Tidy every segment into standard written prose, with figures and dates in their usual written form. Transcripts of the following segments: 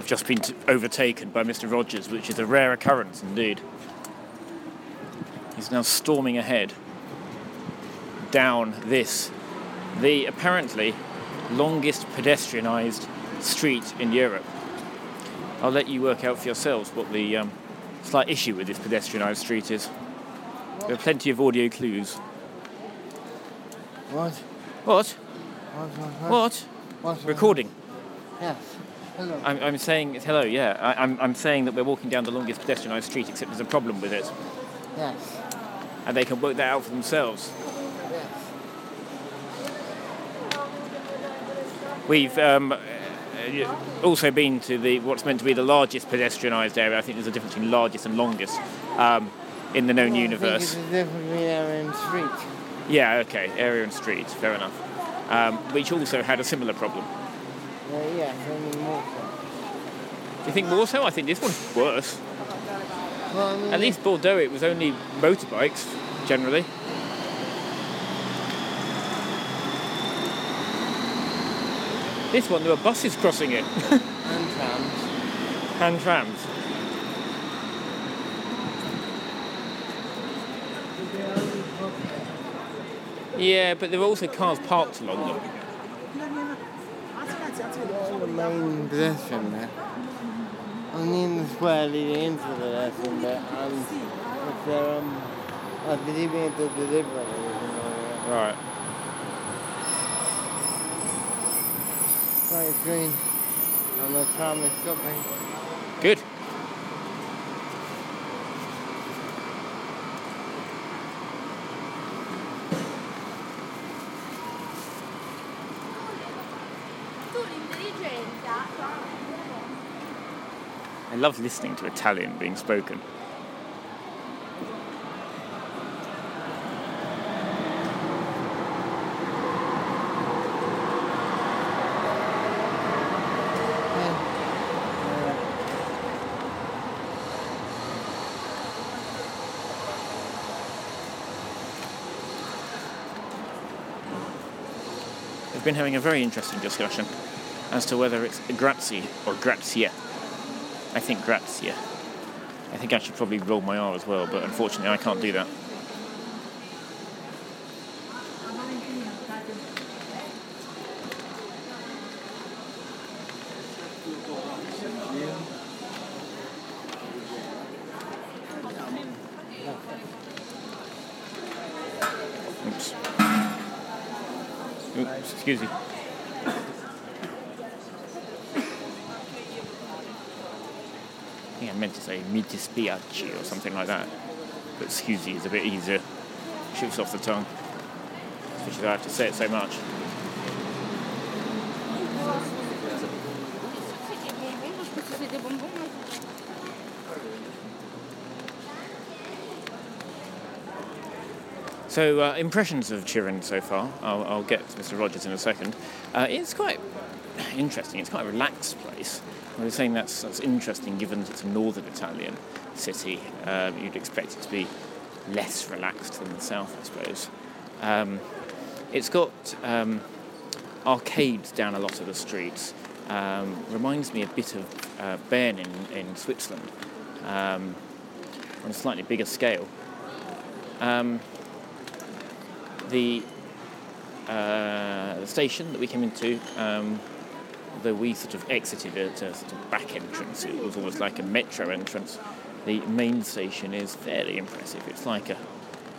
just been overtaken by Mr. Rogers, which is a rare occurrence indeed. He's now storming ahead down this, the apparently longest pedestrianised street in Europe. I'll let you work out for yourselves what the slight issue with this pedestrianised street is. There are plenty of audio clues. What? What? What? Recording. Yes. Hello. I'm saying hello. Yeah. I'm saying that we're walking down the longest pedestrianised street, except there's a problem with it, Yes. and they can work that out for themselves. Yes. We've also been to what's meant to be the largest pedestrianised area. I think there's a difference between largest and longest in the known universe. I think it's a difference between area and street. Yeah, okay, area and street, fair enough. Which also had a similar problem. Yes, only more so. Do you think more so? I think this one's worse. Well, I mean, At least Bordeaux, it was only motorbikes, generally. This one, there were buses crossing it. and trams. And trams. Yeah, but there were also cars parked along them. The main pedestrian there. Only in the square leading into the pedestrian bit, and if they're I believe it's the delivery. Right. Right, it's green, and the tram is stopping. Good. I love listening to Italian being spoken. We've been having a very interesting discussion as to whether it's grazie or grazia. I think grazia. I think I should probably roll my R as well, but unfortunately I can't do that. Oops. Oops, excuse me. I think I meant to say mi dispiace or something like that, but scusi is a bit easier. Shoots off the tongue, especially if I have to say it so much. So, impressions of Turin so far. I'll get to Mr. Rogers in a second. It's quite interesting. It's quite a relaxed place. I was saying that's interesting given that it's a northern Italian city. You'd expect it to be less relaxed than the south, I suppose. It's got arcades down a lot of the streets. Reminds me a bit of Bern in Switzerland, on a slightly bigger scale. The station that we came into, though we sort of exited at a sort of back entrance, it was almost like a metro entrance. The main station is fairly impressive. It's like a,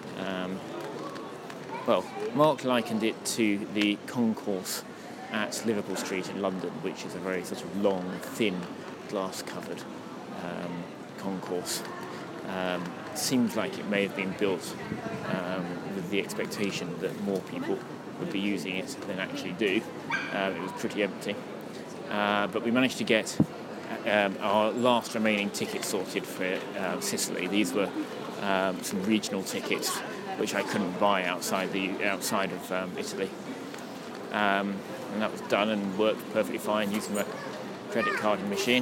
Mark likened it to the concourse at Liverpool Street in London, which is a very sort of long, thin, glass-covered concourse. Seems like it may have been built with the expectation that more people would be using it than actually do. It was pretty empty. But we managed to get our last remaining tickets sorted for Sicily. These were some regional tickets which I couldn't buy outside of Italy. And that was done and worked perfectly fine using a credit card machine.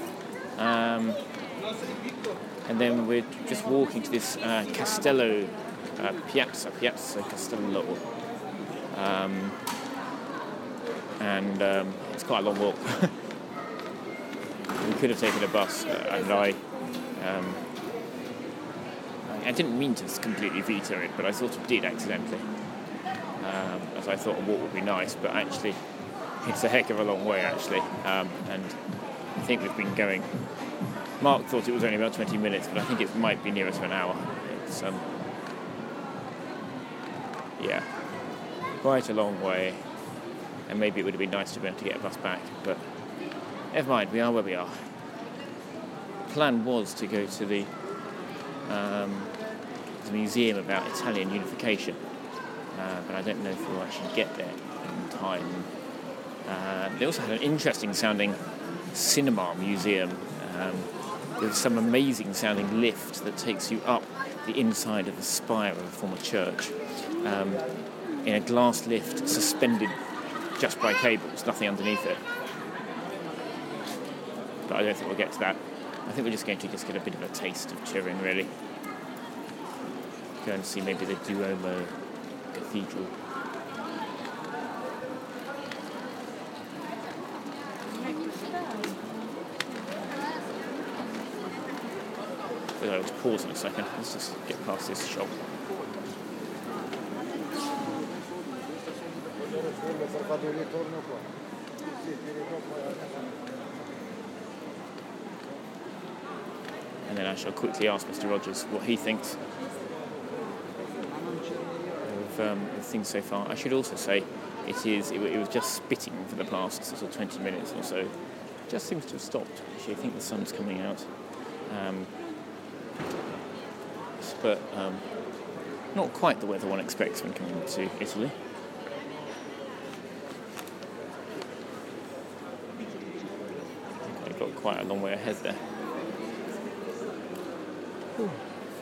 And then we're just walking to this Castello, Piazza Castello. And it's quite a long walk. we could have taken a bus, and I didn't mean to completely veto it, but I sort of did accidentally, as I thought a walk would be nice, but actually it's a heck of a long way actually, and I think we've been going. Mark thought it was only about 20 minutes, but I think it might be nearer to an hour. It's yeah, quite a long way, and maybe it would have been nice to be able to get a bus back, but never mind, we are where we are. Plan was to go to the museum about Italian unification, but I don't know if we'll actually get there in time. They also had an interesting sounding cinema museum with some amazing sounding lift that takes you up the inside of the spire of a former church in a glass lift suspended just by cables, nothing underneath it. But I don't think we'll get to that. I think we're just going to get a bit of a taste of Turin, really. Go and see maybe the Duomo Cathedral. I'll just pause in a second. Let's just get past this shop. And then I shall quickly ask Mr. Rogers what he thinks of things so far. I should also say it was just spitting for the past sort of 20 minutes or so. It just seems to have stopped. Actually, I think the sun's coming out. But not quite the weather one expects when coming to Italy. I've got quite a long way ahead there. Ooh.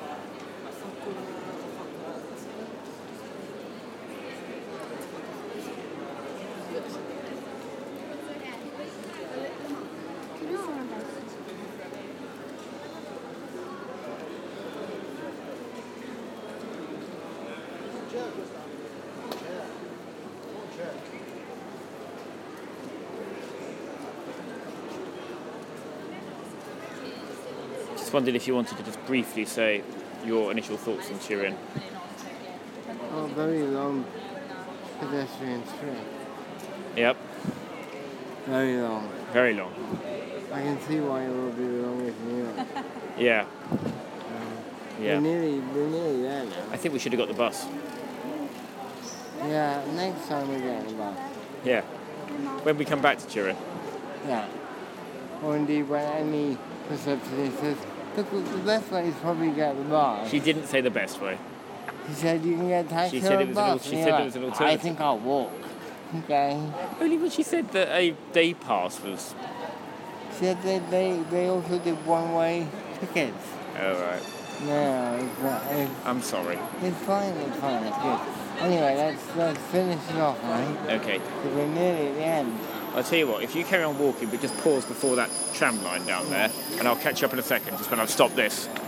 Just wondered if you wanted to just briefly say your initial thoughts on Turin. Oh, very long pedestrian street. Yep. Very long. Very long. I can see why it will be the longest in Europe. Yeah. We're nearly there now. I think we should have got the bus. Yeah, next time we're getting the bus. Yeah. When we come back to Turin. Yeah. Or indeed when any receptionist says, look, the best way is probably get the bus. She didn't say the best way. She said you can get a taxi She said or a it was bus. she said it was an alternative. I think I'll walk. Okay. Only when she said that a day pass was... She said they also did one-way tickets. Oh, right. No, I'm sorry. It's fine, it's good. Anyway, let's finish it off, right? Okay. Because we're nearly at the end. I'll tell you what, if you carry on walking, but just pause before that tram line down there, and I'll catch you up in a second, just when I've stopped this.